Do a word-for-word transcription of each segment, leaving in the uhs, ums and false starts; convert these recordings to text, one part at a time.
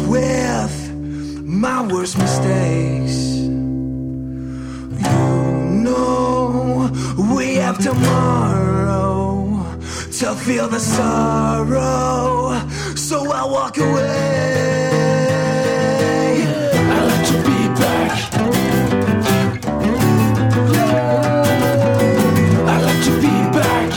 with my worst mistakes. You know we have tomorrow to feel the sorrow, so I'll walk away. I like to be back. I like to be back.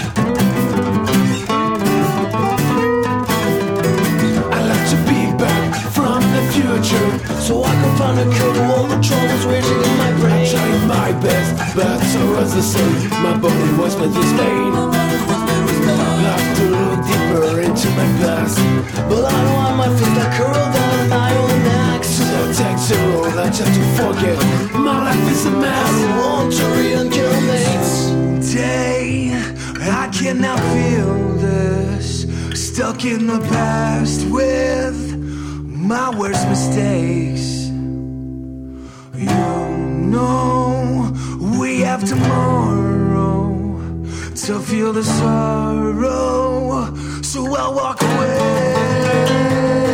I like to be back from the future, so I can find a cure to all the troubles raging in my brain. I'm trying my best, but so was the same. My body was met with pain. I have to look deeper into my past, but I don't want my feet that curl down my own neck. So that takes a road I try to forget. My life is a mess. I don't want to reincarnate. Day, I cannot feel this. Stuck in the past with my worst mistakes. You know we have tomorrow to feel the sorrow, so I'll walk away.